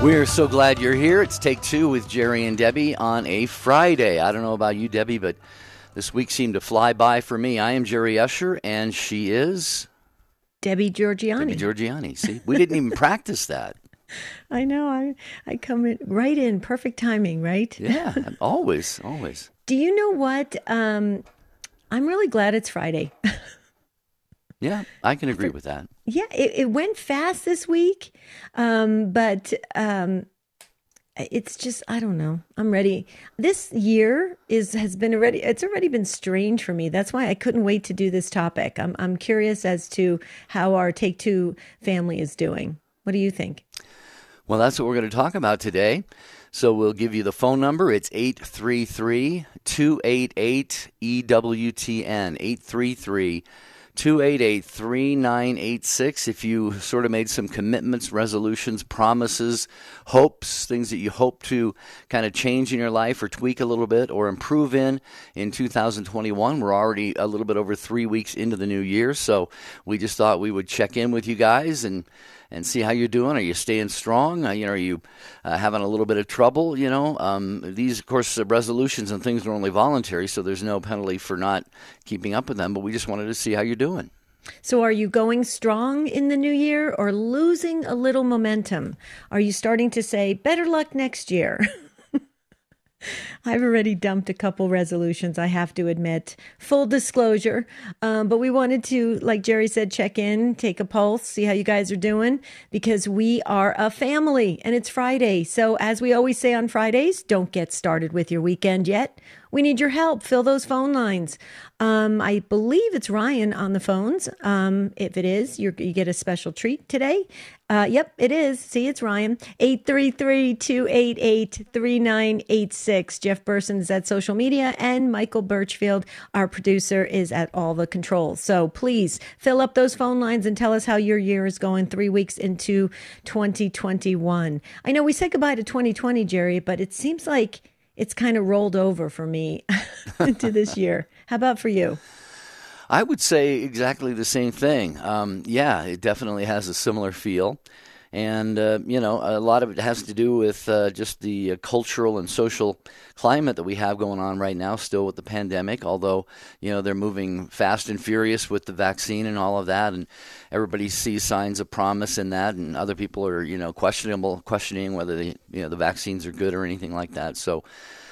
We're so glad you're here. It's Take Two with Jerry and Debbie on a Friday. I don't know about you, Debbie, but this week seemed to fly by for me. I am Jerry Usher, and she is... Debbie Georgianni. Debbie Georgianni. See, we didn't even practice that. I know. I come in right in. Perfect timing, right? Yeah, always. Do you know what? I'm really glad it's Friday. Yeah, I can agree with that. Yeah, it went fast this week, but it's just, I don't know. I'm ready. This year it's already been strange for me. That's why I couldn't wait to do this topic. I'm curious as to how our Take Two family is doing. What do you think? Well, that's what we're going to talk about today. So we'll give you the phone number. It's 833-288-EWTN, 833-288-3986. If you sort of made some commitments, resolutions, promises, hopes, things that you hope to kind of change in your life or tweak a little bit or improve in 2021. We're already a little bit over 3 weeks into the new year, so we just thought we would check in with you guys and see how you're doing. Are you staying strong? Are you having a little bit of trouble? These, of course, resolutions and things are only voluntary, so there's no penalty for not keeping up with them. But we just wanted to see how you're doing. So are you going strong in the new year or losing a little momentum? Are you starting to say, better luck next year? I've already dumped a couple resolutions, I have to admit. Full disclosure. But we wanted to, like Jerry said, check in, take a pulse, see how you guys are doing, because we are a family and it's Friday. So as we always say on Fridays, don't get started with your weekend yet. We need your help. Fill those phone lines. I believe it's Ryan on the phones. If it is, you get a special treat today. Yep, it is. See, it's Ryan. 833-288-3986. Jeff Burson is at social media, and Michael Birchfield, our producer, is at all the controls. So please fill up those phone lines and tell us how your year is going 3 weeks into 2021. I know we said goodbye to 2020, Jerry, but it seems like it's kind of rolled over for me into this year. How about for you? I would say exactly the same thing. Yeah, it definitely has a similar feel. And, a lot of it has to do with just the cultural and social climate that we have going on right now, still with the pandemic, although, they're moving fast and furious with the vaccine and all of that. And everybody sees signs of promise in that. And other people are, questioning whether the vaccines are good or anything like that. So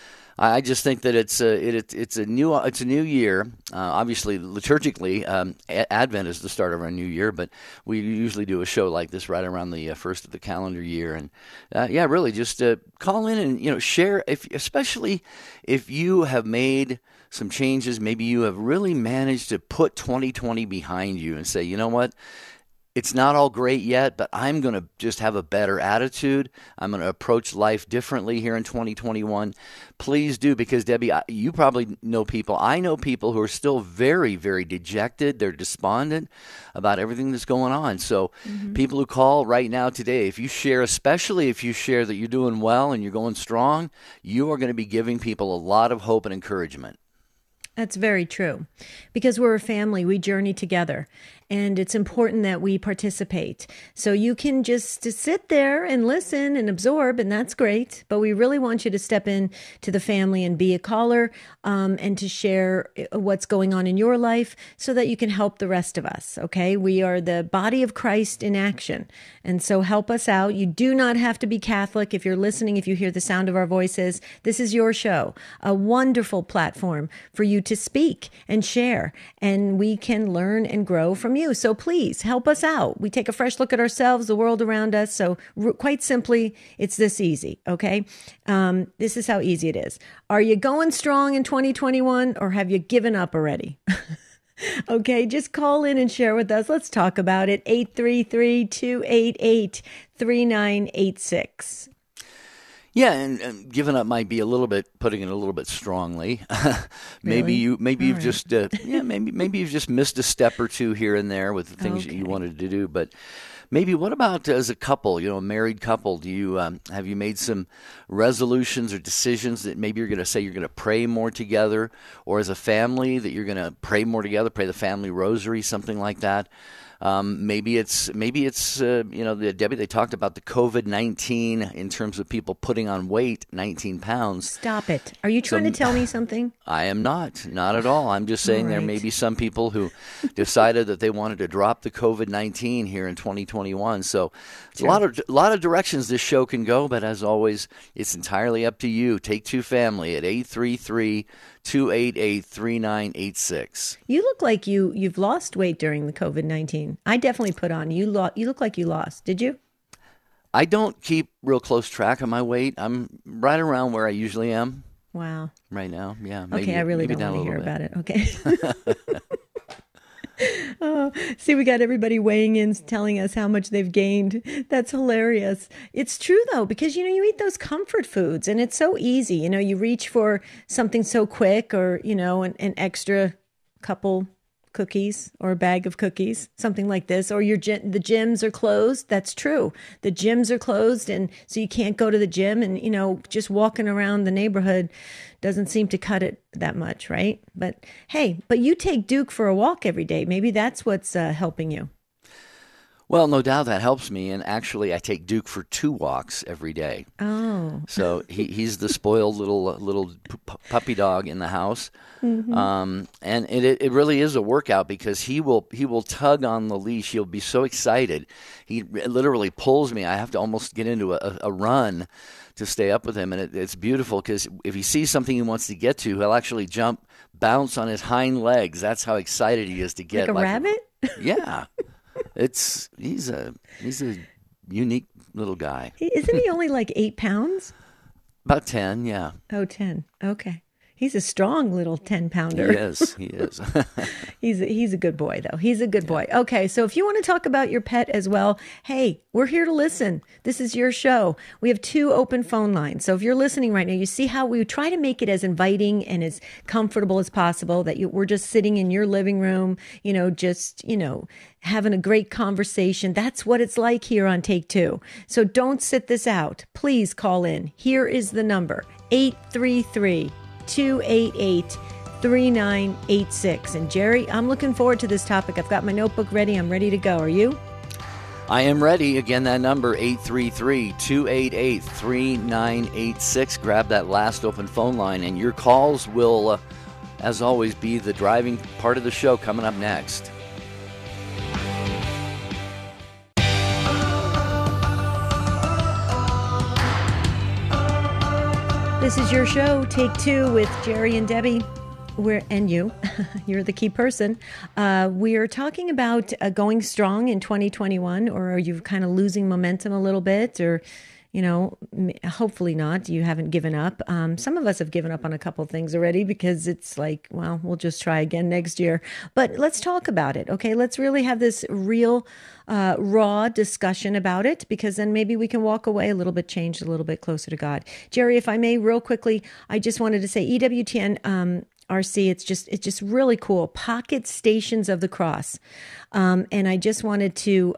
I just think that it's a new year. Obviously, liturgically, Advent is the start of our new year, but we usually do a show like this right around the first of the calendar year. And really, just call in and share, especially if you have made some changes. Maybe you have really managed to put 2020 behind you and say, you know what? It's not all great yet, but I'm going to just have a better attitude. I'm going to approach life differently here in 2021. Please do, because Debbie, you probably know people. I know people who are still very, very dejected. They're despondent about everything that's going on. So people who call right now today, especially if you share that you're doing well and you're going strong, you are going to be giving people a lot of hope and encouragement. That's very true, because we're a family. We journey together, and it's important that we participate. So you can just sit there and listen and absorb, and that's great. But we really want you to step in to the family and be a caller, and to share what's going on in your life so that you can help the rest of us. Okay, we are the body of Christ in action, and so help us out. You do not have to be Catholic. If you're listening, if you hear the sound of our voices, this is your show, a wonderful platform for you to speak and share, and we can learn and grow from you. So please help us out. We take a fresh look at ourselves, the world around us. So quite simply, it's this easy. Okay. This is how easy it is. Are you going strong in 2021, or have you given up already? Okay, just call in and share with us. Let's talk about it. 833-288-3986. Yeah, and giving up might be putting it a little bit strongly. Maybe Really? you've just maybe you've just missed a step or two here and there with the things that you wanted to do. But maybe what about as a couple, a married couple? Do you have you made some resolutions or decisions that maybe you're going to say you're going to pray more together, or as a family that you're going to pray more together, pray the family rosary, something like that? Maybe it's Debbie, they talked about the COVID-19 in terms of people putting on weight, 19 pounds. Stop it. Are you trying to tell me something? I am not at all. I'm just saying there may be some people who decided that they wanted to drop the COVID-19 here in 2021. So it's a lot of directions this show can go, but as always, it's entirely up to you. Take Two Family at 833-288-3986. You look like you've lost weight during the COVID-19. I definitely put on. You look like you lost. Did you? I don't keep real close track of my weight. I'm right around where I usually am. Wow. Right now, yeah. Okay, I really don't want to hear about it. Okay. Oh, see, we got everybody weighing in, telling us how much they've gained. That's hilarious. It's true, though, because, you eat those comfort foods and it's so easy. You reach for something so quick or, an extra couple cookies or a bag of cookies, something like this, or the gyms are closed. That's true. The gyms are closed, and so you can't go to the gym, and just walking around the neighborhood doesn't seem to cut it that much, right? But hey, you take Duke for a walk every day. Maybe that's what's helping you. Well, no doubt that helps me, and actually I take Duke for 2 walks every day. Oh. So he's the spoiled little puppy dog in the house. Mm-hmm. And it really is a workout because he will tug on the leash. He'll be so excited. He literally pulls me. I have to almost get into a run to stay up with him. And it's beautiful because if he sees something he wants to get to, he'll actually bounce on his hind legs. That's how excited he is to get. Like a rabbit? Yeah. He's a unique little guy. Isn't he only like 8 pounds? About 10, yeah. Oh, 10. Okay. He's a strong little 10-pounder. He is. He's a good boy, though. He's a good boy. Okay, so if you want to talk about your pet as well, hey, we're here to listen. This is your show. We have 2 open phone lines. So if you're listening right now, you see how we try to make it as inviting and as comfortable as possible, that we're just sitting in your living room, having a great conversation. That's what it's like here on Take Two. So don't sit this out. Please call in. Here is the number, 833-288-3986. And Jerry, I'm looking forward to this topic. I've got my notebook ready. I'm ready to go. Are you? I am ready. Again, that number, 833-288-3986. Grab that last open phone line, and your calls will, as always, be the driving part of the show coming up next. This is your show, Take Two, with Jerry and Debbie. You're the key person. We're talking about going strong in 2021, or are you kind of losing momentum a little bit, or, hopefully not. You haven't given up. Some of us have given up on a couple things already because it's like, well, we'll just try again next year. But let's talk about it, okay? Let's really have this real, raw discussion about it, because then maybe we can walk away a little bit changed, a little bit closer to God. Jerry, if I may, real quickly, I just wanted to say EWTN RC, it's just really cool. Pocket Stations of the Cross. And I just wanted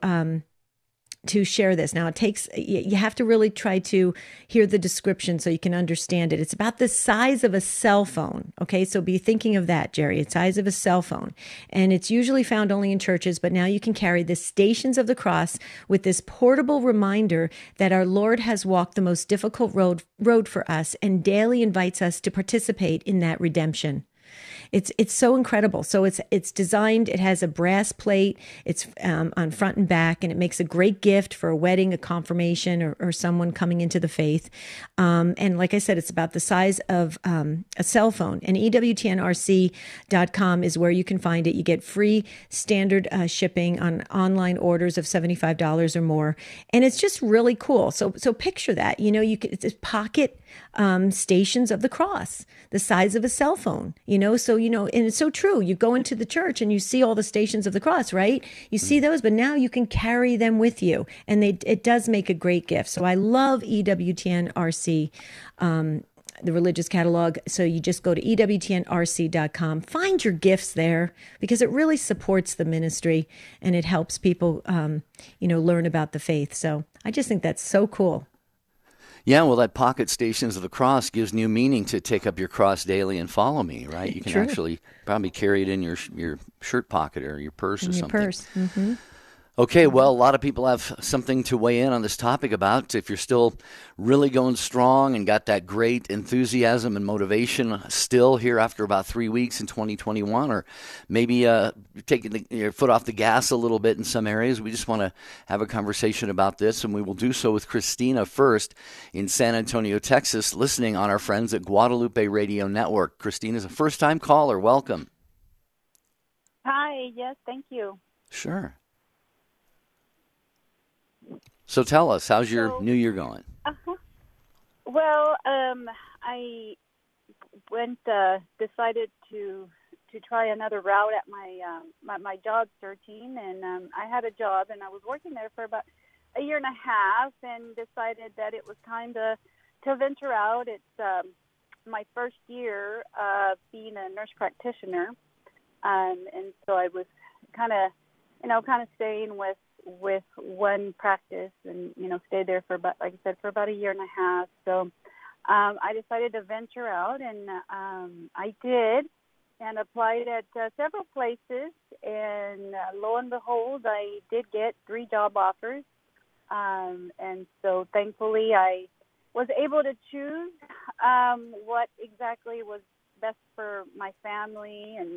to share this. Now, you have to really try to hear the description so you can understand it. It's about the size of a cell phone. Okay, so be thinking of that, Jerry. It's the size of a cell phone. And it's usually found only in churches, but now you can carry the Stations of the Cross with this portable reminder that our Lord has walked the most difficult road for us and daily invites us to participate in that redemption. It's so incredible. So it's designed. It has a brass plate. It's on front and back, and it makes a great gift for a wedding, a confirmation, or someone coming into the faith. And like I said, it's about the size of a cell phone. And EWTNRC.com is where you can find it. You get free standard shipping on online orders of $75 or more, and it's just really cool. So picture that. It's pocket Stations of the Cross, the size of a cell phone, so, and it's so true. You go into the church and you see all the Stations of the Cross, right? You see those, but now you can carry them with you, and it does make a great gift. So I love EWTN RC, the religious catalog. So you just go to EWTNRC.com, find your gifts there, because it really supports the ministry and it helps people, learn about the faith. So I just think that's so cool. Yeah, well, that Pocket Stations of the Cross gives new meaning to take up your cross daily and follow me, right? You can actually probably carry it in your shirt pocket or your purse or something. Your purse. Mm-hmm. Okay, well, a lot of people have something to weigh in on this topic about. If you're still really going strong and got that great enthusiasm and motivation still here after about 3 weeks in 2021, or maybe taking your foot off the gas a little bit in some areas, we just want to have a conversation about this, and we will do so with Christina first in San Antonio, Texas, listening on our friends at Guadalupe Radio Network. Christina's a first-time caller. Welcome. Hi, yes, thank you. Sure. So tell us, how's your new year going? Well, I decided to try another route at my job searching, and I had a job, and I was working there for about a year and a half, and decided that it was time to venture out. It's my first year being a nurse practitioner, and so I was kind of staying with one practice, and stayed there for about, like I said, for about a year and a half. So I decided to venture out, and I did, and applied at several places, and lo and behold, I did get 3 job offers, and so thankfully I was able to choose what exactly was best for my family, and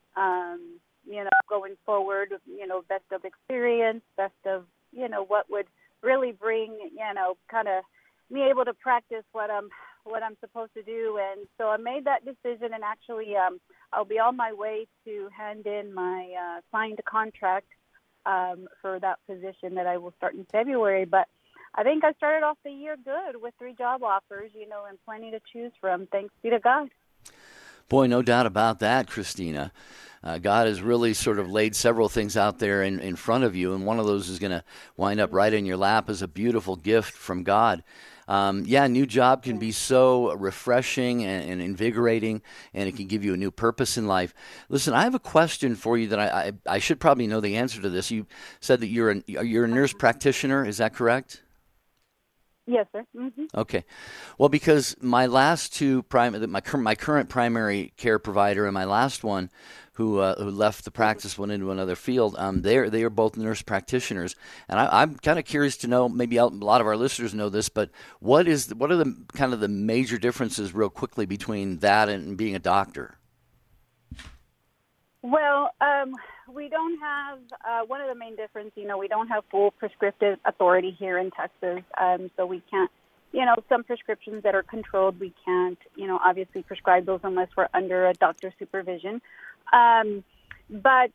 going forward, best of experience, best of, what would really bring, kind of me able to practice what I'm supposed to do. And so I made that decision, and actually I'll be on my way to hand in my signed contract for that position that I will start in February. But I think I started off the year good with 3 job offers, and plenty to choose from. Thanks be to God. Boy, no doubt about that, Christina. God has really sort of laid several things out there in front of you, and one of those is going to wind up right in your lap as a beautiful gift from God. A new job can be so refreshing and invigorating, and it can give you a new purpose in life. Listen, I have a question for you that I should probably know the answer to this. You said that you're a nurse practitioner. Is that correct? Yes, sir. Mm-hmm. Okay. Well, because my last two my current primary care provider and my last one, who left the practice, went into another field, they are both nurse practitioners, and I'm kind of curious to know. Maybe a lot of our listeners know this, but what are the kind of the major differences, real quickly, between that and being a doctor? Well, we don't have, one of the main differences, we don't have full prescriptive authority here in Texas, so we can't, some prescriptions that are controlled, we can't, obviously prescribe those unless we're under a doctor's supervision. But,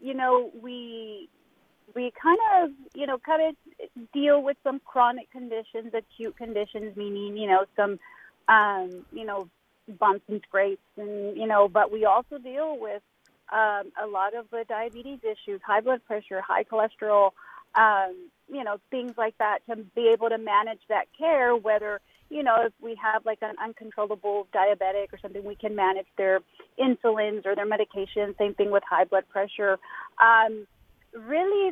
we kind of deal with some chronic conditions, acute conditions, meaning, some, bumps and scrapes, and, but we also deal with a lot of the diabetes issues, high blood pressure, high cholesterol, things like that, to be able to manage that care, whether, if we have like an uncontrollable diabetic or something, we can manage their insulins or their medication. Same thing with high blood pressure. Really,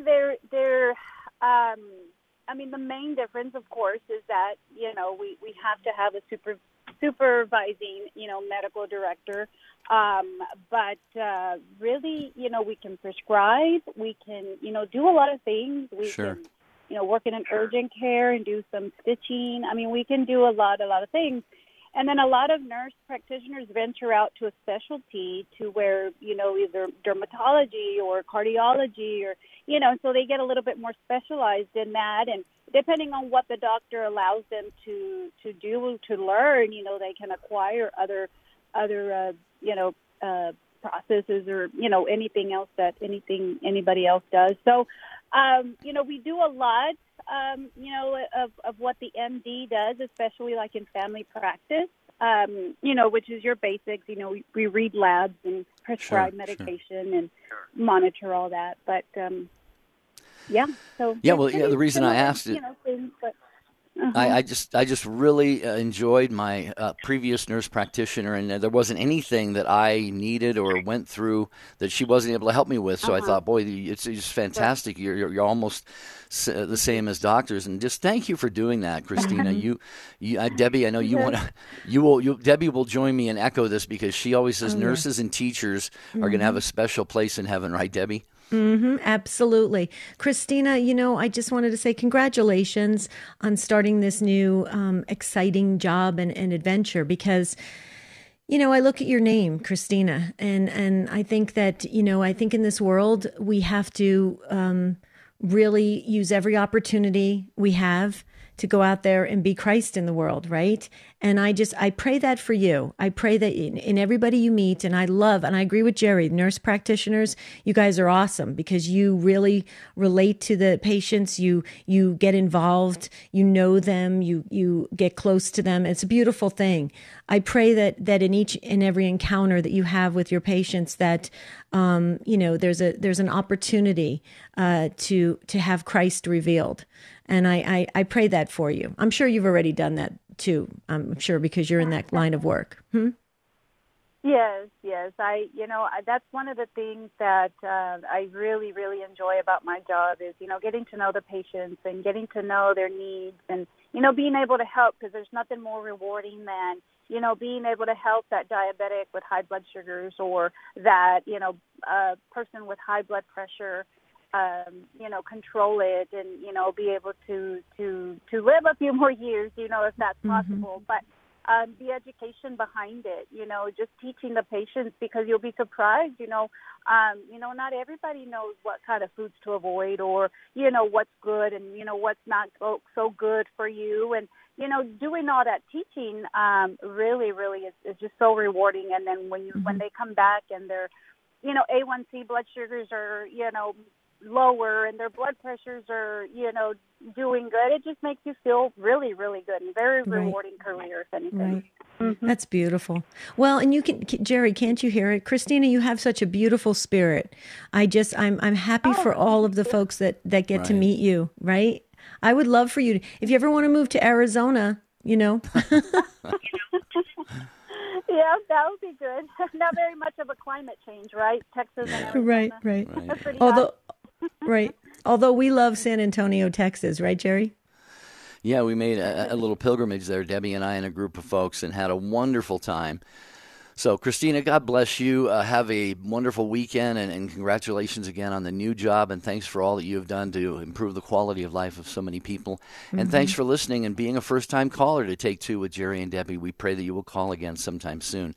the main difference, of course, is that, we have to have a supervising, medical director. But really, we can prescribe, we can, do a lot of things. We Sure. can, work in an urgent care and do some stitching. We can do a lot of things. And then a lot of nurse practitioners venture out to a specialty to where, either dermatology or cardiology or, so they get a little bit more specialized in that. And depending on what the doctor allows them to do, to learn, they can acquire other processes or, anything else anybody else does. So, we do a lot, of what the MD does, especially like in family practice, which is your basics. We read labs and prescribe medication and monitor all that. But, So the reason I asked it, things, but, I just really enjoyed my previous nurse practitioner, and there wasn't anything that I needed or went through that she wasn't able to help me with. So I thought, boy, it's just fantastic. You're almost the same as doctors, and just thank you for doing that, Christina. You Debbie, I know Debbie will join me and echo this, because she always says nurses and teachers are going to have a special place in heaven, right, Debbie? Absolutely. Christina, I just wanted to say congratulations on starting this new exciting job and adventure because I look at your name, Christina, and I think that, I think in this world we have to really use every opportunity we have to go out there and be Christ in the world, right? And I pray that for you. I pray that in everybody you meet, and I agree with Jerry, nurse practitioners, you guys are awesome because you really relate to the patients, you get involved, you know them, you get close to them. It's a beautiful thing. I pray that in each and every encounter that you have with your patients that there's an opportunity to have Christ revealed. And I pray that for you. I'm sure you've already done that too. I'm sure because you're in that line of work. Yes. That's one of the things that I really, really enjoy about my job is, getting to know the patients and getting to know their needs and, being able to help because there's nothing more rewarding than, being able to help that diabetic with high blood sugars or that, person with high blood pressure. Control it and, be able to live a few more years, if that's possible. But the education behind it, just teaching the patients because you'll be surprised, not everybody knows what kind of foods to avoid or, what's good and, what's not so good for you. And, doing all that teaching really, really is just so rewarding. And then when they come back and their, A1C blood sugars are, lower and their blood pressures are, doing good. It just makes you feel really, really good and very rewarding career, if anything. Right. That's beautiful. Well, and Jerry, can't you hear it? Christina, you have such a beautiful spirit. I'm happy for all of the folks that get to meet you, right? I would love for you if you ever want to move to Arizona, Yeah, that would be good. Not very much of a climate change, right? Texas and Arizona. Right. That's pretty hot. Although we love San Antonio, Texas, right, Jerry? Yeah, we made a little pilgrimage there, Debbie and I and a group of folks, and had a wonderful time. So, Christina, God bless you. Have a wonderful weekend, and congratulations again on the new job, and thanks for all that you have done to improve the quality of life of so many people. And thanks for listening and being a first-time caller to Take Two with Jerry and Debbie. We pray that you will call again sometime soon.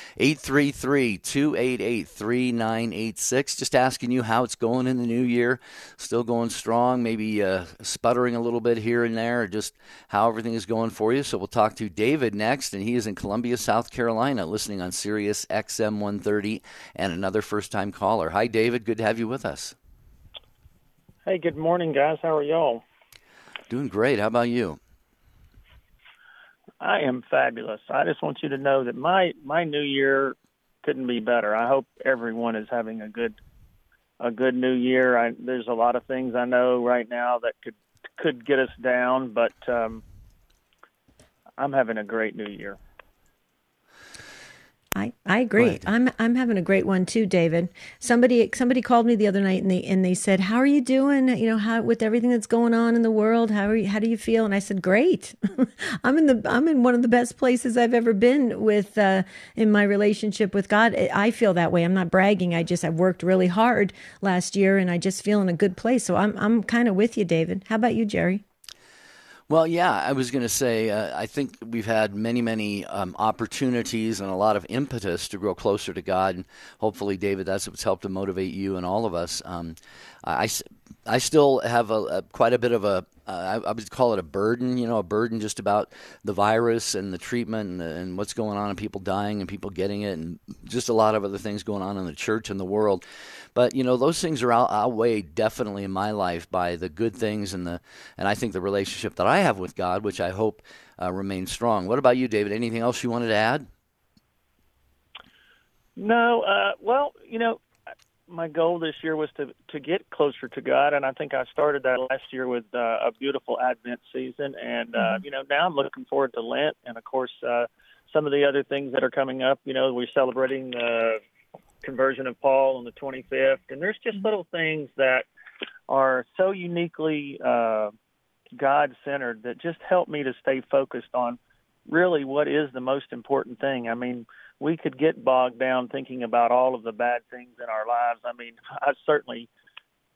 833-288-3986. Just asking you how it's going in the new year. Still going strong, maybe sputtering a little bit here and there, or just how everything is going for you. So we'll talk to David next, and he is in Columbia, South Carolina, listening on Sirius XM 130, and another first-time caller. Hi, David. Good to have you with us. Hey, good morning, guys. How are y'all? Doing great. How about you? I am fabulous. I just want you to know that my new year couldn't be better. I hope everyone is having a good new year. There's a lot of things I know right now that could get us down, but I'm having a great new year. I agree. I'm having a great one too, David. Somebody called me the other night and they said, "How are you doing? How with everything that's going on in the world? How do you feel?" And I said, "Great. I'm in one of the best places I've ever been with in my relationship with God. I feel that way. I'm not bragging. I've worked really hard last year and I just feel in a good place. So I'm kind of with you, David. How about you, Jerry?" Well, yeah, I was going to say, I think we've had many opportunities and a lot of impetus to grow closer to God. And hopefully, David, that's what's helped to motivate you and all of us. I still have quite a bit of I would call it a burden, a burden just about the virus and the treatment and what's going on and people dying and people getting it and just a lot of other things going on in the church and the world. But, those things are outweighed definitely in my life by the good things and I think the relationship that I have with God, which I hope remains strong. What about you, David? Anything else you wanted to add? No. Well, my goal this year was to get closer to God, and I think I started that last year with a beautiful Advent season. And, now I'm looking forward to Lent and, of course, some of the other things that are coming up. We're celebrating the conversion of Paul on the 25th, and there's just little things that are so uniquely God-centered that just help me to stay focused on really what is the most important thing. I mean, we could get bogged down thinking about all of the bad things in our lives. I mean, I certainly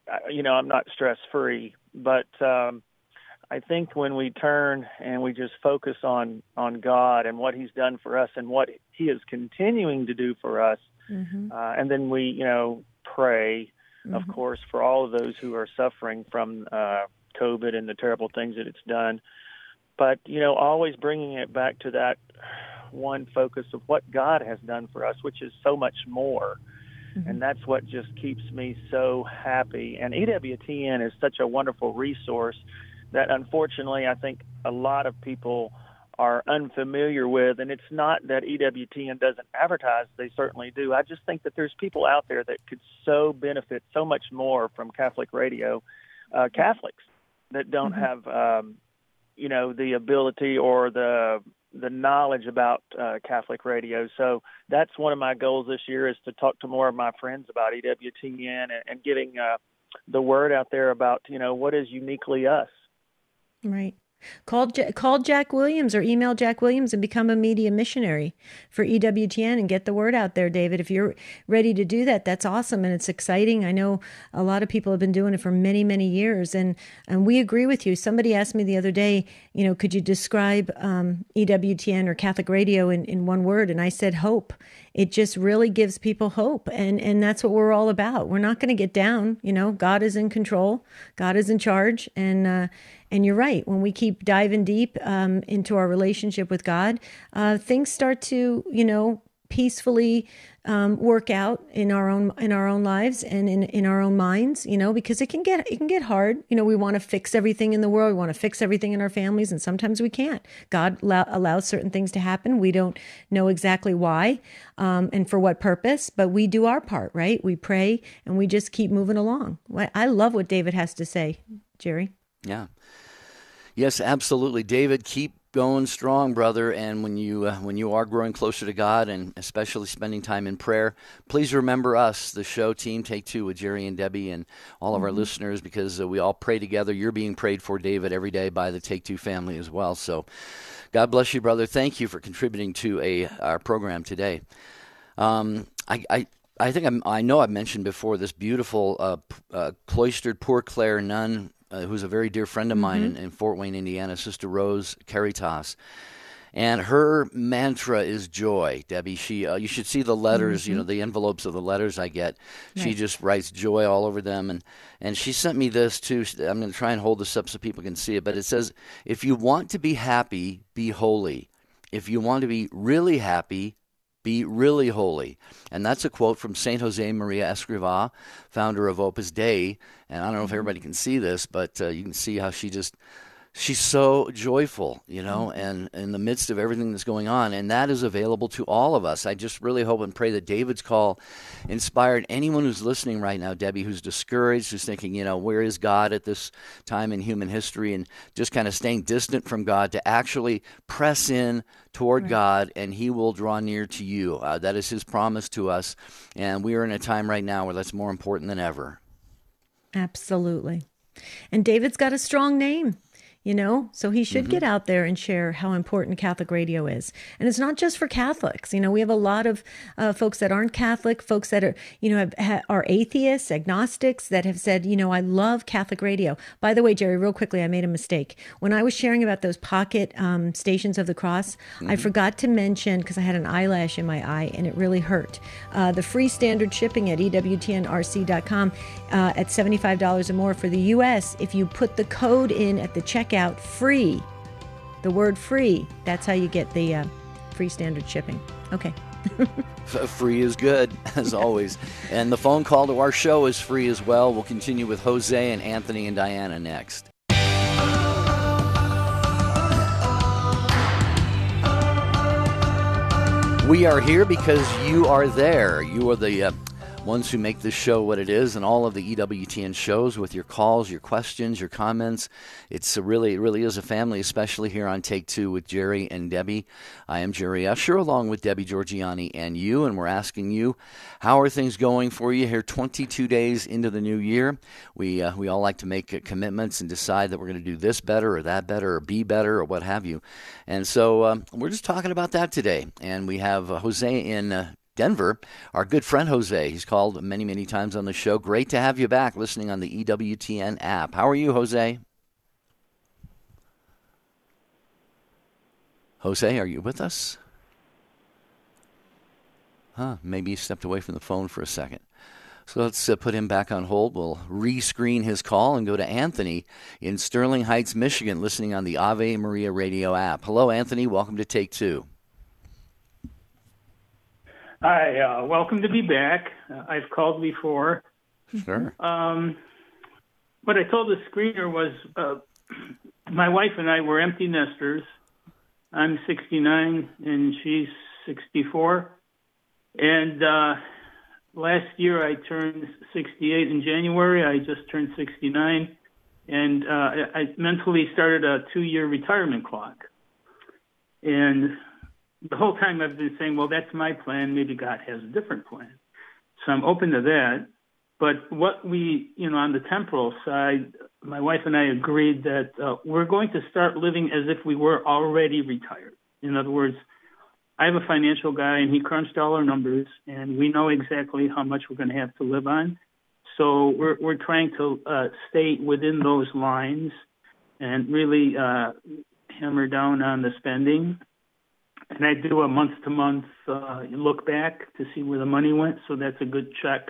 I'm not stress free, but I think when we turn and we just focus on God and what He's done for us and what He is continuing to do for us, and then we, pray, of course, for all of those who are suffering from COVID and the terrible things that it's done. But, always bringing it back to that one focus of what God has done for us, which is so much more. And that's what just keeps me so happy. And EWTN is such a wonderful resource that, unfortunately, I think a lot of people are unfamiliar with. And it's not that EWTN doesn't advertise. They certainly do. I just think that there's people out there that could so benefit so much more from Catholic radio, Catholics that don't have, the ability or the knowledge about Catholic radio. So that's one of my goals this year, is to talk to more of my friends about EWTN and getting the word out there about, what is uniquely us. Right. Call Jack Williams or email Jack Williams and become a media missionary for EWTN and get the word out there, David. If you're ready to do that, that's awesome and it's exciting. I know a lot of people have been doing it for many, many years, and we agree with you. Somebody asked me the other day, could you describe EWTN or Catholic radio in one word? And I said hope. It just really gives people hope, and that's what we're all about. We're not going to get down. God is in control. God is in charge, and you're right. When we keep diving deep into our relationship with God, things start to, peacefully work out in our own lives and in our own minds. Because it can get hard. We want to fix everything in the world. We want to fix everything in our families, and sometimes we can't. God allows certain things to happen. We don't know exactly why and for what purpose, but we do our part, right? We pray and we just keep moving along. I love what David has to say, Jerry. Yeah. Yes, absolutely. David, keep going strong, brother. And when you are growing closer to God and especially spending time in prayer, please remember us, the show team, Take Two with Jerry and Debbie and all of our listeners, because we all pray together. You're being prayed for, David, every day by the Take Two family as well. So God bless you, brother. Thank you for contributing to our program today. I think I know I've mentioned before this beautiful cloistered Poor Clare nun who's a very dear friend of mine in Fort Wayne, Indiana, Sister Rose Caritas. And her mantra is joy, Debbie. You should see the letters, the envelopes of the letters I get. Right. She just writes joy all over them. And she sent me this, too. I'm going to try and hold this up so people can see it. But it says, if you want to be happy, be holy. If you want to be really happy, be really holy. And that's a quote from St. Jose Maria Escrivá, founder of Opus Dei. And I don't know if everybody can see this, but you can see how she's so joyful, and in the midst of everything that's going on. And that is available to all of us. I just really hope and pray that David's call inspired anyone who's listening right now, Debbie, who's discouraged, who's thinking, where is God at this time in human history, and just kind of staying distant from God, to actually press in toward God, and He will draw near to you. That is His promise to us. And we are in a time right now where that's more important than ever. Absolutely. And David's got a strong name. So he should get out there and share how important Catholic radio is. And it's not just for Catholics. We have a lot of folks that aren't Catholic, folks that are, are atheists, agnostics, that have said, I love Catholic radio. By the way, Jerry, real quickly, I made a mistake. When I was sharing about those pocket Stations of the Cross, I forgot to mention, because I had an eyelash in my eye and it really hurt, the free standard shipping at EWTNRC.com at $75 or more for the U.S. If you put the code in at the checkout, free, the word free, that's how you get the free standard shipping. Okay. Free is good, as always. And the phone call to our show is free as well. We'll continue with Jose and Anthony and Diana next. We are here because you are there. You are the ones who make this show what it is, and all of the EWTN shows with your calls, your questions, your comments. It really is a family, especially here on Take Two with Jerry and Debbie. I am Jerry Usher, along with Debbie Georgiani and you, and we're asking you, how are things going for you here 22 days into the new year? We all like to make commitments and decide that we're going to do this better or that better or be better or what have you. And so we're just talking about that today. And we have Jose in Denver, our good friend Jose. He's called many, many times on the show. Great to have you back listening on the EWTN app. How are you, Jose? Jose, are you with us? Maybe he stepped away from the phone for a second. So let's put him back on hold. We'll rescreen his call and go to Anthony in Sterling Heights, Michigan, listening on the Ave Maria radio app. Hello, Anthony. Welcome to Take Two. Hi. Welcome to be back. I've called before. Sure. What I told the screener was my wife and I were empty nesters. I'm 69 and she's 64. And last year I turned 68 in January. I just turned 69. And I mentally started a 2-year retirement clock. And the whole time I've been saying, well, that's my plan. Maybe God has a different plan. So I'm open to that. But what we, on the temporal side, my wife and I agreed that we're going to start living as if we were already retired. In other words, I have a financial guy, and he crunched all our numbers, and we know exactly how much we're going to have to live on. So we're trying to stay within those lines and really hammer down on the spending. And I do a month-to-month look back to see where the money went, so that's a good check.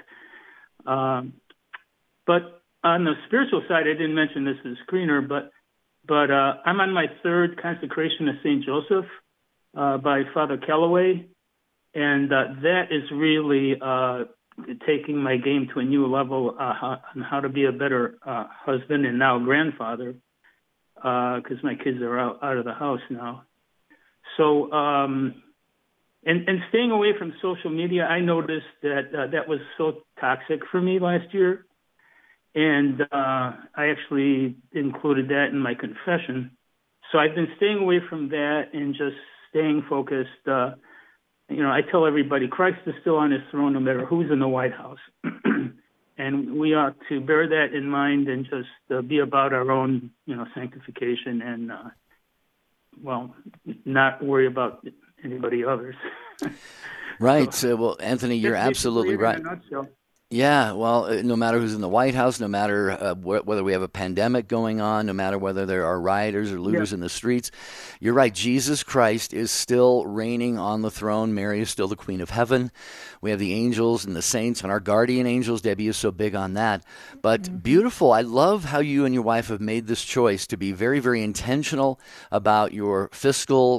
But on the spiritual side, I didn't mention this as a screener, but I'm on my 3rd consecration of St. Joseph by Father Calloway, and that is really taking my game to a new level on how to be a better husband and now grandfather, because my kids are out of the house now. So, and staying away from social media, I noticed that that was so toxic for me last year. And I actually included that in my confession. So I've been staying away from that and just staying focused. I tell everybody Christ is still on his throne no matter who's in the White House. And we ought to bear that in mind and just be about our own, sanctification and, not worry about anybody others. Right. Well, Anthony, you're absolutely right. Yeah, well, no matter who's in the White House, no matter whether we have a pandemic going on, no matter whether there are rioters or looters in the streets, you're right. Jesus Christ is still reigning on the throne. Mary is still the Queen of Heaven. We have the angels and the saints and our guardian angels. Debbie is so big on that. But beautiful. I love how you and your wife have made this choice to be very, very intentional about your fiscal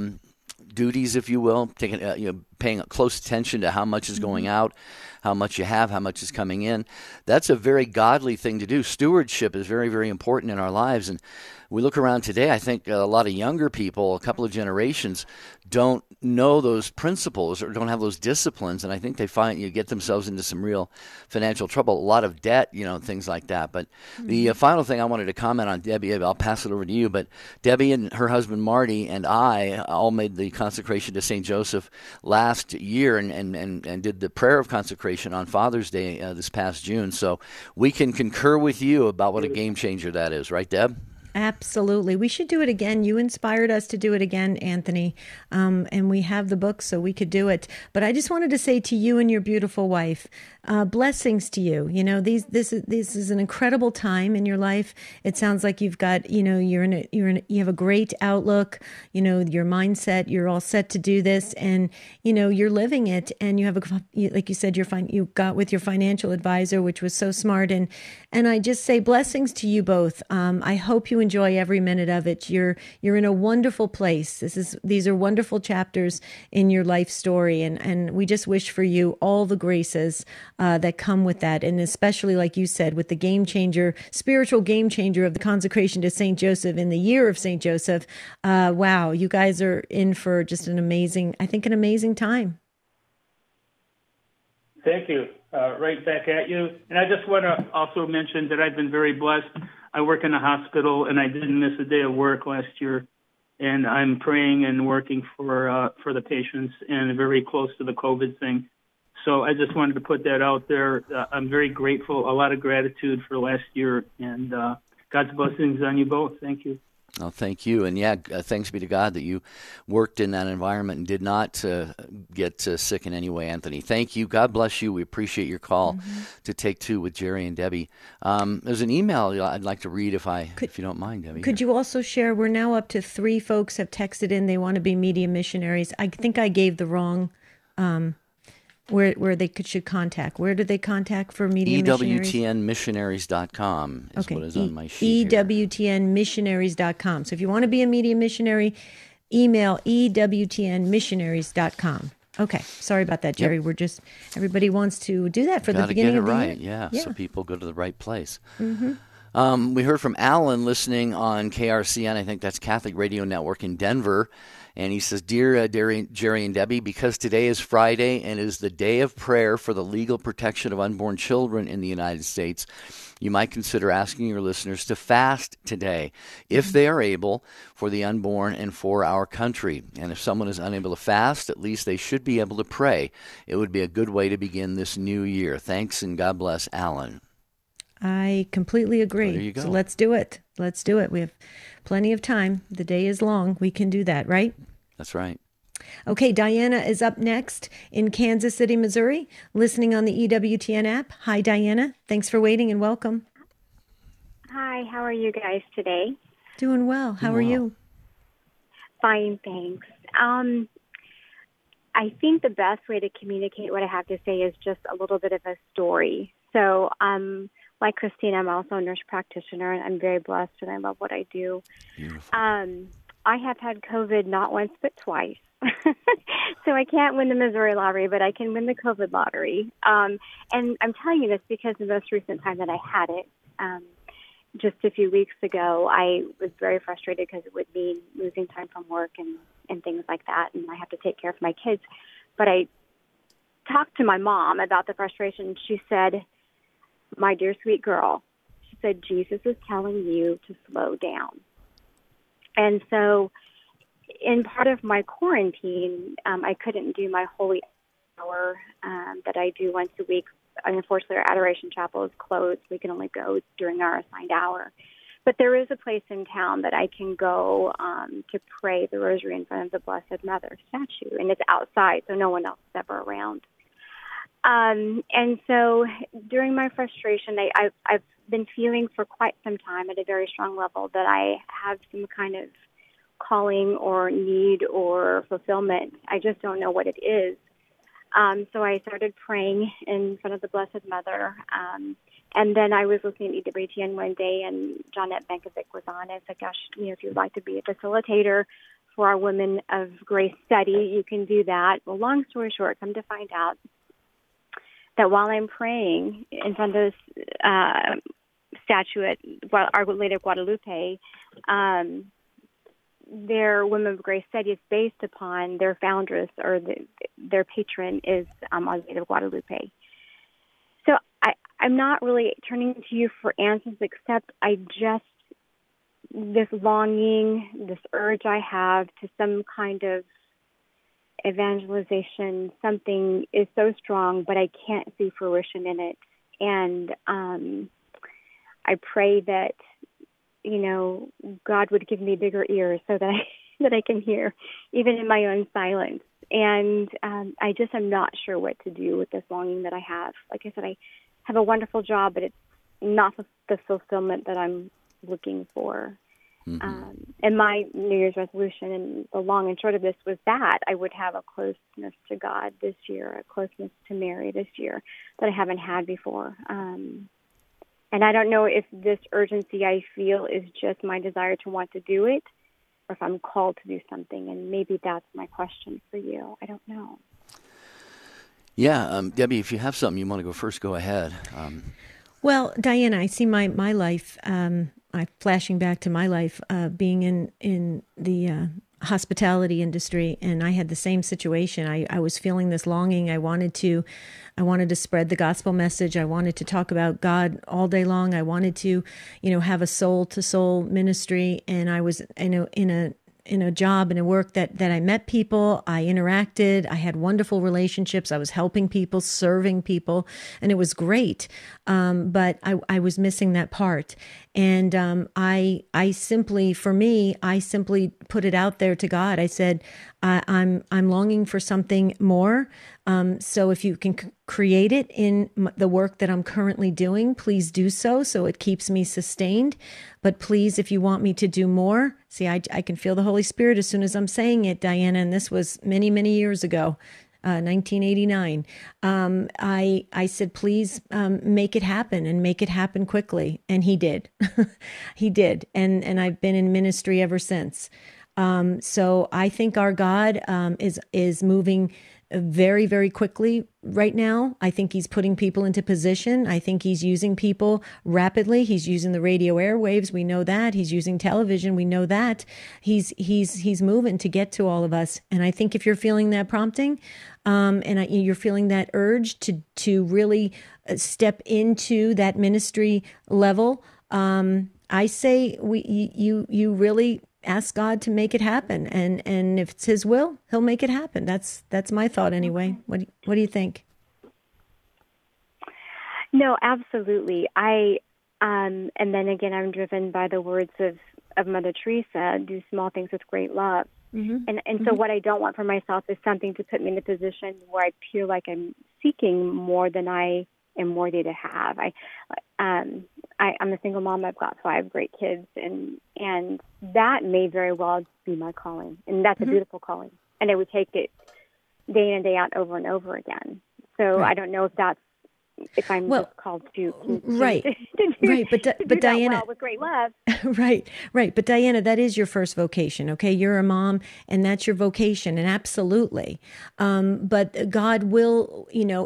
duties, if you will, paying close attention to how much is going out, how much you have, how much is coming in. That's a very godly thing to do. Stewardship is very, very important in our lives. And we look around today, I think a lot of younger people, a couple of generations, don't know those principles or don't have those disciplines. And I think they find you get themselves into some real financial trouble, a lot of debt, things like that. But the final thing I wanted to comment on, Debbie, I'll pass it over to you. But Debbie and her husband Marty and I all made the consecration to St. Joseph last year and did the prayer of consecration on Father's Day this past June. So we can concur with you about what a game changer that is. Right, Deb? Absolutely. We should do it again. You inspired us to do it again, Anthony. And we have the book, so we could do it. But I just wanted to say to you and your beautiful wife, blessings to you. This is an incredible time in your life. It sounds like you've got, you have a great outlook, your mindset, you're all set to do this, and, you're living it. And you have like you said, you got with your financial advisor, which was so smart. And I just say blessings to you both. I hope you enjoy every minute of it. You're in a wonderful place. These are wonderful chapters in your life story, and we just wish for you all the graces that come with that, and especially, like you said, with the spiritual game changer of the consecration to St. Joseph in the year of St. Joseph. Wow, you guys are in for just an amazing time. Thank you. Right back at you. And I just want to also mention that I've been very blessed. I work in a hospital, and I didn't miss a day of work last year. And I'm praying and working for the patients, and very close to the COVID thing. So I just wanted to put that out there. I'm very grateful, a lot of gratitude for last year, and God's blessings on you both. Thank you. Oh, thank you. And yeah, thanks be to God that you worked in that environment and did not get sick in any way, Anthony. Thank you. God bless you. We appreciate your call to Take Two with Jerry and Debbie. There's an email I'd like to read if you don't mind, Debbie. Could you also share, we're now up to 3 folks have texted in, they want to be media missionaries. I think I gave the wrong, where they should contact. Where do they contact for media missionaries? EWTNmissionaries.com is what is on my sheet EWTNmissionaries.com. So if you want to be a media missionary, email EWTNmissionaries.com. Okay. Sorry about that, Jerry. Yep. Everybody wants to do that for the beginning of the right. year. Yeah, so people go to the right place. Mm-hmm. We heard from Alan listening on KRCN, I think that's Catholic Radio Network in Denver. And he says, Dear Jerry and Debbie, because today is Friday and is the day of prayer for the legal protection of unborn children in the United States, you might consider asking your listeners to fast today, if they are able, for the unborn and for our country. And if someone is unable to fast, at least they should be able to pray. It would be a good way to begin this new year. Thanks, and God bless, Alan. I completely agree. Well, there you go. So let's do it. Let's do it. We have plenty of time. The day is long. We can do that, right? That's right. Okay, Diana is up next in Kansas City, Missouri, listening on the EWTN app. Hi, Diana. Thanks for waiting and welcome. Hi, how are you guys today? Doing well. How are you? Fine, thanks. I think the best way to communicate what I have to say is just a little bit of a story. So, like Christine, I'm also a nurse practitioner, and I'm very blessed, and I love what I do. Beautiful. I have had COVID not once but twice. So I can't win the Missouri lottery, but I can win the COVID lottery. And I'm telling you this because the most recent time that I had it, just a few weeks ago, I was very frustrated because it would mean losing time from work and things like that, and I have to take care of my kids. But I talked to my mom about the frustration. She said, my dear sweet girl, she said, Jesus is telling you to slow down. And so in part of my quarantine, I couldn't do my holy hour that I do once a week. Unfortunately, our Adoration Chapel is closed. We can only go during our assigned hour. But there is a place in town that I can go to pray the rosary in front of the Blessed Mother statue, and it's outside, so no one else is ever around. And so during my frustration, I've been feeling for quite some time at a very strong level that I have some kind of calling or need or fulfillment. I just don't know what it is. So I started praying in front of the Blessed Mother. And then I was listening to EWTN one day, and Johnette Bankovic was on. I said, gosh, if you'd like to be a facilitator for our Women of Grace study, you can do that. Well, long story short, come to find out that while I'm praying in front of this statue at Our Lady of Guadalupe, their Women of Grace study is based upon their foundress, or their patron is Our Lady of Guadalupe. So I'm not really turning to you for answers, except this longing, this urge I have to some kind of evangelization, something is so strong, but I can't see fruition in it. And I pray that, God would give me bigger ears so that I can hear, even in my own silence. And I just am not sure what to do with this longing that I have. Like I said, I have a wonderful job, but it's not the fulfillment that I'm looking for. Mm-hmm. And my New Year's resolution, and the long and short of this, was that I would have a closeness to God this year, a closeness to Mary this year that I haven't had before. And I don't know if this urgency I feel is just my desire to want to do it, or if I'm called to do something. And maybe that's my question for you. I don't know. Yeah, Debbie, if you have something you want to go first, go ahead. Well, Diana, I see my life, I'm flashing back to my life, being in the hospitality industry, and I had the same situation. I was feeling this longing. I wanted to spread the gospel message. I wanted to talk about God all day long. I wanted to, have a soul to soul ministry. And I was in a job and a work that I met people, I interacted, I had wonderful relationships, I was helping people, serving people, and it was great. But I was missing that part. And I simply, for me, I simply put it out there to God. I said, I'm longing for something more. So if you can create it in the work that I'm currently doing, please do so it keeps me sustained. But please, if you want me to do more, see, I can feel the Holy Spirit as soon as I'm saying it, Diana, and this was many, many years ago. 1989. I said, please make it happen and make it happen quickly. And he did. He did. And I've been in ministry ever since. So I think our God is moving very, very quickly right now. I think he's putting people into position. I think he's using people rapidly. He's using the radio airwaves. We know that. He's using television. We know that. He's moving to get to all of us. And I think if you're feeling that prompting, you're feeling that urge to really step into that ministry level, I say you really ask God to make it happen, and if it's His will, He'll make it happen. That's my thought anyway. What do you think? No, absolutely. And then again, I'm driven by the words of Mother Teresa: "Do small things with great love." Mm-hmm. And so what I don't want for myself is something to put me in a position where I feel like I'm seeking more than I am worthy to have. I'm a single mom. I've got 5 great kids, and that may very well be my calling, and that's a beautiful calling. And I would take it day in and day out, over and over again. So right. I don't know if I'm just called to right, but Diana, well with great love, right. But Diana, that is your first vocation. Okay, you're a mom, and that's your vocation, and absolutely. But God will,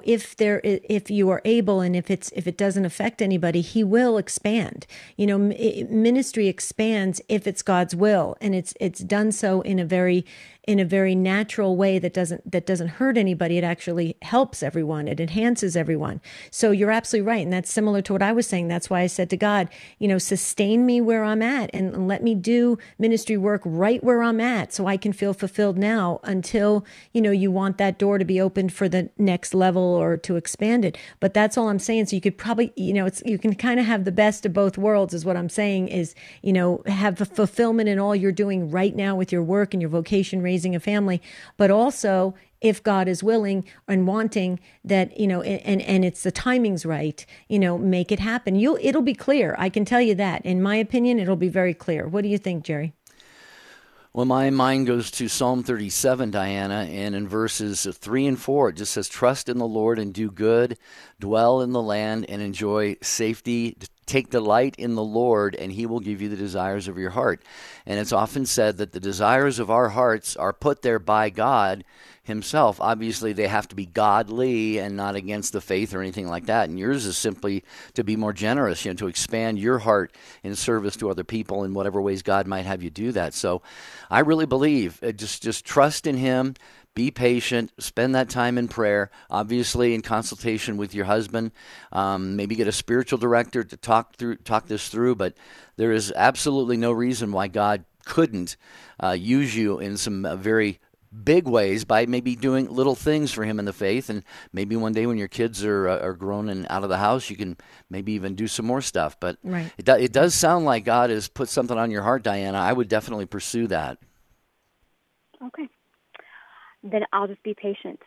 if you are able, and if it doesn't affect anybody, He will expand. Ministry expands if it's God's will, and it's done so in a very natural way that doesn't hurt anybody. It actually helps everyone. It enhances everyone. So you're absolutely right. And that's similar to what I was saying. That's why I said to God, sustain me where I'm at and let me do ministry work right where I'm at so I can feel fulfilled now until, you want that door to be opened for the next level or to expand it. But that's all I'm saying. So you could probably, you can kind of have the best of both worlds is what I'm saying is, have the fulfillment in all you're doing right now with your work and your vocation, raising a family, but also if God is willing and wanting that, and it's the timing's right, make it happen. It'll be clear. I can tell you that. In my opinion, it'll be very clear. What do you think, Jerry? Well, my mind goes to Psalm 37, Diana, and in verses 3 and 4, it just says, "Trust in the Lord and do good, dwell in the land and enjoy safety. Take delight in the Lord, and He will give you the desires of your heart." And it's often said that the desires of our hearts are put there by God Himself. Obviously, they have to be godly and not against the faith or anything like that. And yours is simply to be more generous, to expand your heart in service to other people in whatever ways God might have you do that. So I really believe just trust in Him. Be patient, spend that time in prayer, obviously in consultation with your husband. Maybe get a spiritual director to talk this through, but there is absolutely no reason why God couldn't use you in some very big ways by maybe doing little things for Him in the faith, and maybe one day when your kids are grown and out of the house, you can maybe even do some more stuff. But right. It does sound like God has put something on your heart, Diana. I would definitely pursue that. Okay. Then I'll just be patient.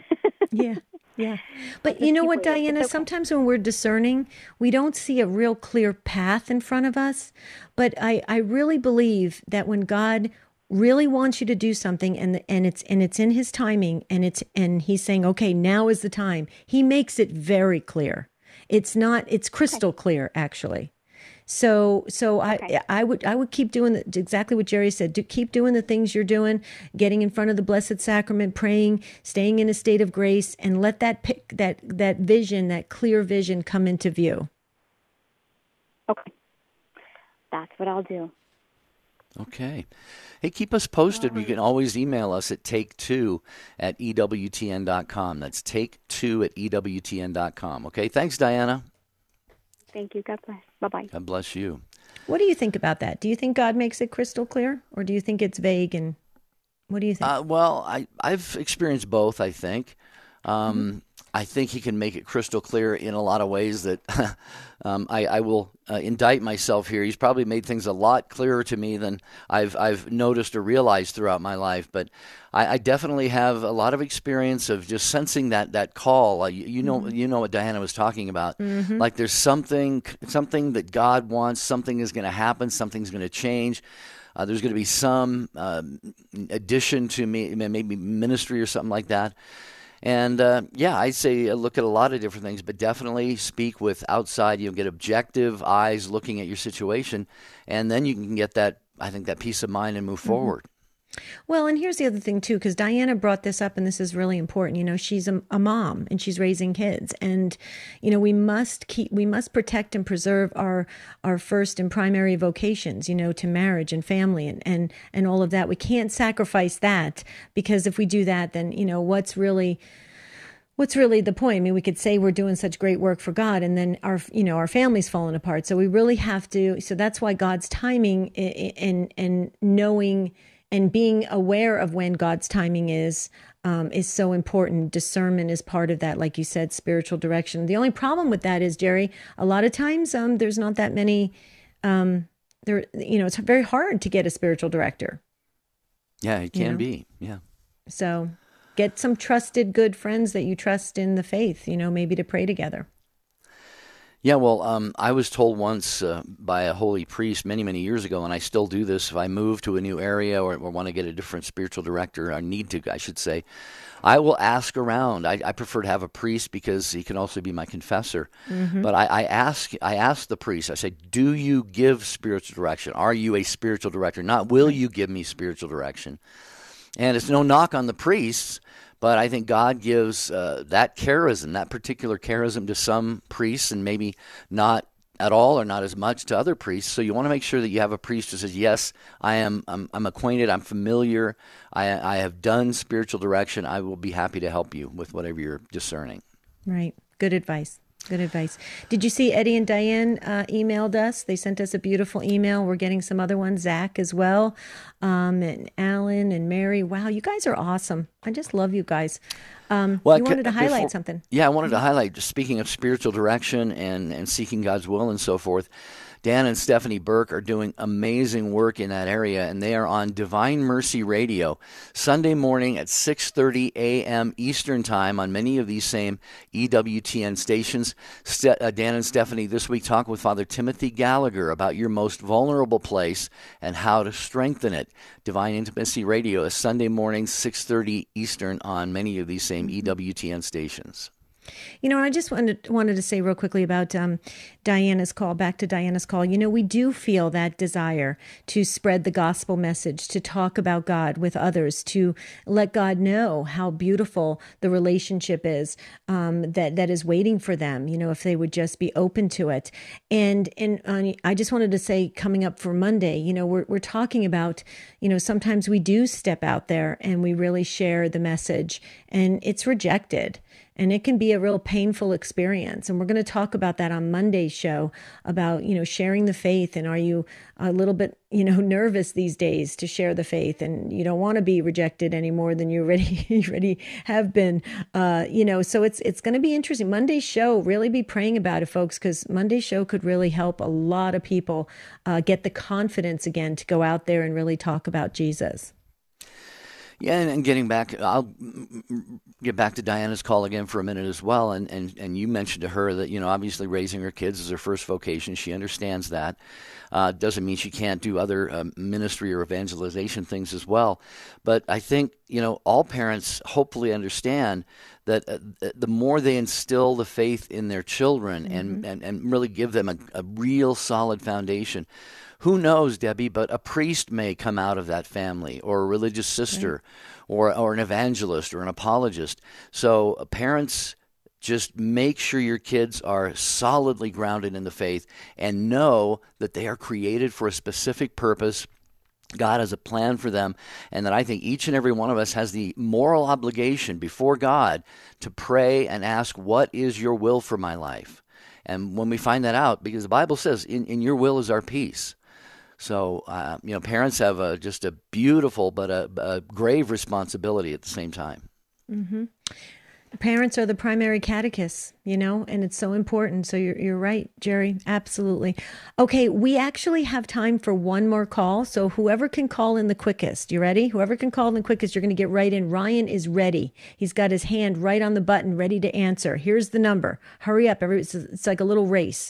Yeah. But you know what, Diana, sometimes when we're discerning, we don't see a real clear path in front of us. But I really believe that when God really wants you to do something and it's in His timing and He's saying, okay, now is the time. He makes it very clear. It's crystal clear, actually. So okay. I would keep doing exactly what Jerry said. Keep doing the things you're doing, getting in front of the Blessed Sacrament, praying, staying in a state of grace, and let that vision, that clear vision, come into view. Okay, that's what I'll do. Okay. Hey, keep us posted. You can always email us at take2@ewtn.com. That's take2@ewtn.com. Okay, thanks, Diana. Thank you. God bless. Bye-bye. God bless you. What do you think about that? Do you think God makes it crystal clear, or do you think it's vague? And what do you think? Well, I've experienced both, I think. I I think he can make it crystal clear in a lot of ways that I will indict myself here. He's probably made things a lot clearer to me than I've noticed or realized throughout my life. But I definitely have a lot of experience of just sensing that call. You know what Diana was talking about. Mm-hmm. Like there's something that God wants. Something is going to happen. Something's going to change. There's going to be some addition to me, maybe ministry or something like that. And I'd say look at a lot of different things, but definitely speak with outside. You'll get objective eyes looking at your situation, and then you can get that peace of mind and move forward. Well, and here's the other thing too, because Diana brought this up, and this is really important. You know, she's a mom, and she's raising kids, and you know, we must protect and preserve our first and primary vocations. You know, to marriage and family and all of that. We can't sacrifice that, because if we do that, then you know what's really the point? I mean, we could say we're doing such great work for God, and then our family's falling apart. So we really have to. So that's why God's timing and knowing and being aware of when God's timing is so important. Discernment is part of that, like you said, spiritual direction. The only problem with that is, Jerry, a lot of times there's not that many. It's very hard to get a spiritual director. Yeah, it can be. Yeah. So get some trusted, good friends that you trust in the faith. You know, maybe to pray together. Yeah, well, I was told once by a holy priest many, many years ago, and I still do this, if I move to a new area or want to get a different spiritual director, or need to, I should say, I will ask around. I prefer to have a priest because he can also be my confessor. Mm-hmm. But I ask the priest, I say, do you give spiritual direction? Are you a spiritual director? Not will you give me spiritual direction? And it's no knock on the priests, but I think God gives that particular charism to some priests, and maybe not at all or not as much to other priests. So you want to make sure that you have a priest who says, yes, I'm acquainted, I'm familiar, I have done spiritual direction. I will be happy to help you with whatever you're discerning. Right. Good advice. Good advice. Did you see Eddie and Diane emailed us? They sent us a beautiful email. We're getting some other ones, Zach as well, and Alan and Mary. Wow, you guys are awesome. I just love you guys. You wanted to highlight something. Yeah, I wanted to highlight, just speaking of spiritual direction and seeking God's will and so forth, Dan and Stephanie Burke are doing amazing work in that area, and they are on Divine Mercy Radio Sunday morning at 6:30 a.m. Eastern Time on many of these same EWTN stations. Dan and Stephanie this week talk with Father Timothy Gallagher about your most vulnerable place and how to strengthen it. Divine Intimacy Radio is Sunday morning, 6:30 Eastern on many of these same EWTN stations. You know, I just wanted to say real quickly about Diana's call, back to Diana's call. You know, we do feel that desire to spread the gospel message, to talk about God with others, to let God know how beautiful the relationship is that is waiting for them, you know, if they would just be open to it. And I just wanted to say, coming up for Monday, you know, we're talking about, you know, sometimes we do step out there and we really share the message and it's rejected. And it can be a real painful experience. And we're going to talk about that on Monday's show about, you know, sharing the faith. And are you a little bit, you know, nervous these days to share the faith, and you don't want to be rejected any more than you already have been, you know, so it's going to be interesting. Monday's show, really be praying about it, folks, because Monday's show could really help a lot of people get the confidence again to go out there and really talk about Jesus. Yeah, and getting back, I'll get back to Diana's call again for a minute as well. And you mentioned to her that, you know, obviously raising her kids is her first vocation. She understands that. Doesn't mean she can't do other ministry or evangelization things as well. But I think, you know, all parents hopefully understand that the more they instill the faith in their children and really give them a real solid foundation. Who knows, Debbie, but a priest may come out of that family, or a religious sister, right, or an evangelist or an apologist. So parents, just make sure your kids are solidly grounded in the faith and know that they are created for a specific purpose. God has a plan for them, and that I think each and every one of us has the moral obligation before God to pray and ask, what is your will for my life? And when we find that out, because the Bible says, in your will is our peace. So, you know, parents have just a beautiful but a grave responsibility at the same time. Mm-hmm. Parents are the primary catechists, and it's so important. So you're right, Jerry. Absolutely. Okay, we actually have time for one more call. So whoever can call in the quickest, you ready? Whoever can call in the quickest, you're going to get right in. Ryan is ready. He's got his hand right on the button, ready to answer. Here's the number. Hurry up. It's like a little race.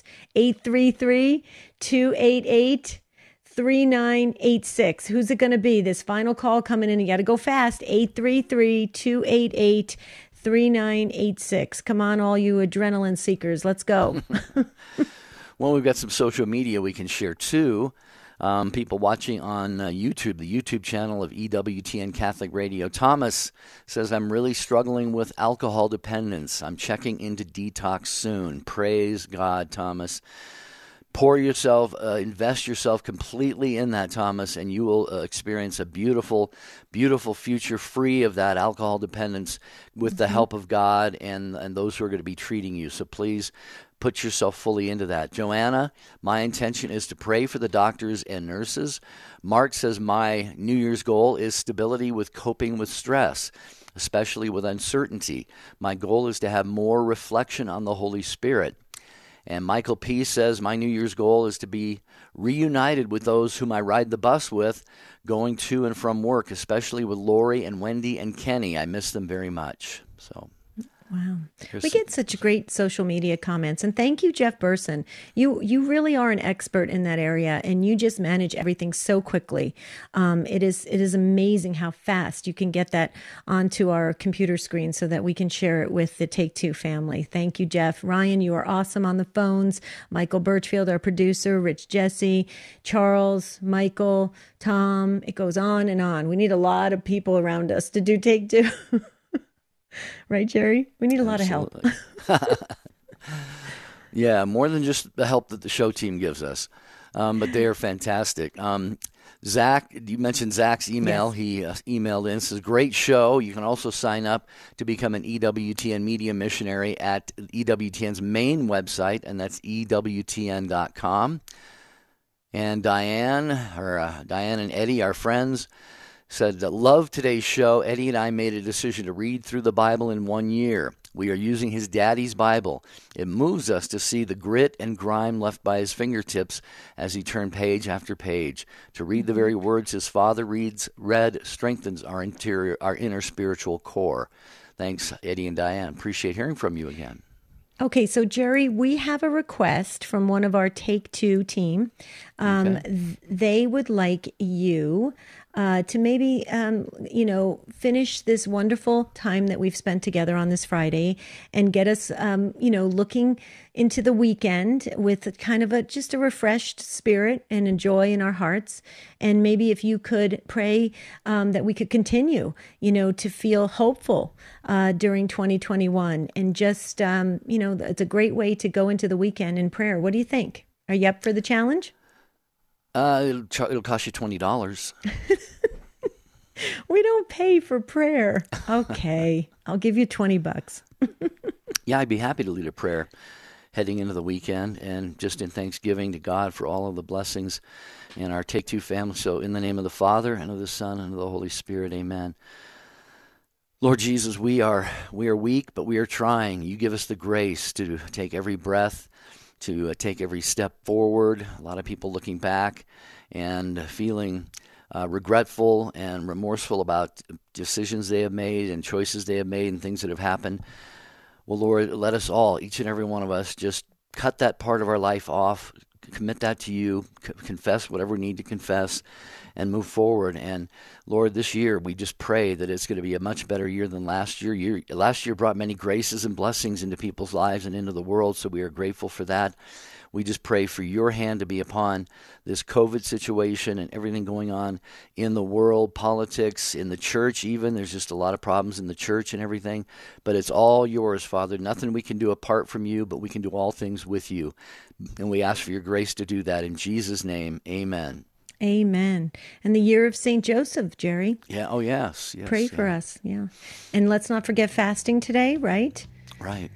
833-288-3986. Who's it going to be? This final call coming in. You got to go fast. 833-288-3986. 3986. Come on, all you adrenaline seekers. Let's go. Well, we've got some social media we can share too. People watching on YouTube, the YouTube channel of EWTN Catholic Radio. Thomas says, I'm really struggling with alcohol dependence. I'm checking into detox soon. Praise God, Thomas. Pour yourself, invest yourself completely in that, Thomas, and you will experience a beautiful, beautiful future free of that alcohol dependence with the help of God and those who are going to be treating you. So please put yourself fully into that. Joanna, my intention is to pray for the doctors and nurses. Mark says, my New Year's goal is stability with coping with stress, especially with uncertainty. My goal is to have more reflection on the Holy Spirit. And Michael P. says, my New Year's goal is to be reunited with those whom I ride the bus with, going to and from work, especially with Lori and Wendy and Kenny. I miss them very much. So, wow. We get such great social media comments. And thank you, Jeff Burson. You really are an expert in that area, and you just manage everything so quickly. It is amazing how fast you can get that onto our computer screen so that we can share it with the Take Two family. Thank you, Jeff. Ryan, you are awesome on the phones. Michael Birchfield, our producer, Rich Jesse, Charles, Michael, Tom. It goes on and on. We need a lot of people around us to do Take Two. Right, Jerry? We need a lot of help. Yeah, more than just the help that the show team gives us. But they are fantastic. Zach, you mentioned Zach's email. Yes. He emailed in. Says, great show. You can also sign up to become an EWTN media missionary at EWTN's main website, and that's EWTN.com. And Diane and Eddie, our friends, said, love today's show. Eddie and I made a decision to read through the Bible in 1 year. We are using his daddy's Bible. It moves us to see the grit and grime left by his fingertips as he turned page after page. To read the very words his father read strengthens our inner spiritual core. Thanks, Eddie and Diane. Appreciate hearing from you again. Okay, so Jerry, we have a request from one of our Take Two team. They would like you to maybe, finish this wonderful time that we've spent together on this Friday and get us, looking into the weekend with kind of just a refreshed spirit and a joy in our hearts. And maybe if you could pray that we could continue, to feel hopeful during 2021. And just, it's a great way to go into the weekend in prayer. What do you think? Are you up for the challenge? It'll cost you $20. We don't pay for prayer. Okay, I'll give you $20. Yeah, I'd be happy to lead a prayer heading into the weekend and just in thanksgiving to God for all of the blessings in our Take Two family. So in the name of the Father and of the Son and of the Holy Spirit, amen. Lord Jesus, we are weak, but we are trying. You give us the grace to take every breath, to take every step forward. A lot of people looking back and feeling regretful and remorseful about decisions they have made and choices they have made and things that have happened. Well, Lord, let us all, each and every one of us, just cut that part of our life off, commit that to you, confess whatever we need to confess, and move forward. And Lord, this year we just pray that it's going to be a much better year than last year. Last year brought many graces and blessings into people's lives and into the world, so we are grateful for that. We just pray for your hand to be upon this COVID situation and everything going on in the world, politics, in the church even. There's just a lot of problems in the church and everything. But it's all yours, Father. Nothing we can do apart from you, but we can do all things with you. And we ask for your grace to do that. In Jesus' name, amen. Amen. And the year of St. Joseph, Jerry. Yeah. Oh, yes. Pray for us. Yeah. And let's not forget fasting today, right? Right.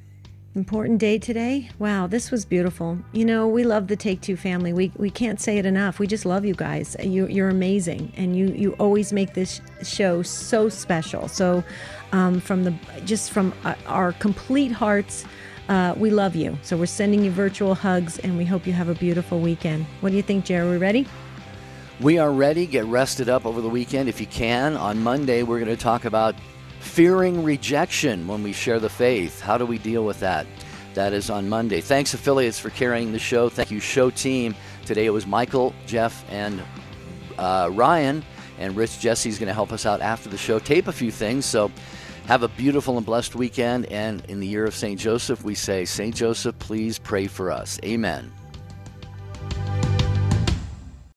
Important day today. Wow, this was beautiful. You know, we love the Take Two family. We can't say it enough. We just love you guys. You're amazing, and you always make this show so special. So, from our complete hearts, we love you. So we're sending you virtual hugs, and we hope you have a beautiful weekend. What do you think, Jerry? Are we ready? We are ready. Get rested up over the weekend if you can. On Monday, we're going to talk about fearing rejection when we share the faith. How do we deal with that? That is on Monday. Thanks, affiliates, for carrying the show. Thank you, show team. Today it was Michael, Jeff, and Ryan. And Rich Jesse's going to help us out after the show, tape a few things. So have a beautiful and blessed weekend. And in the year of St. Joseph, we say, St. Joseph, please pray for us. Amen.